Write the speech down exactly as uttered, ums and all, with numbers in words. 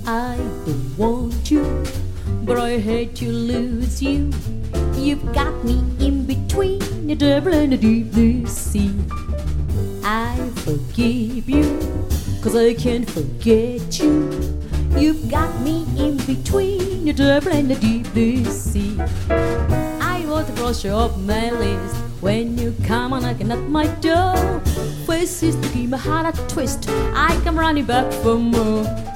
I don't want you, but I hate to lose you. You've got me in between the devil and the deep blue sea. I forgive you, cause I can't forget you. You've got me in between the devil and the deep blue sea. I want to cross you off my list when you come on knocking at my door. Faces to give my heart a twist, I come running back for more.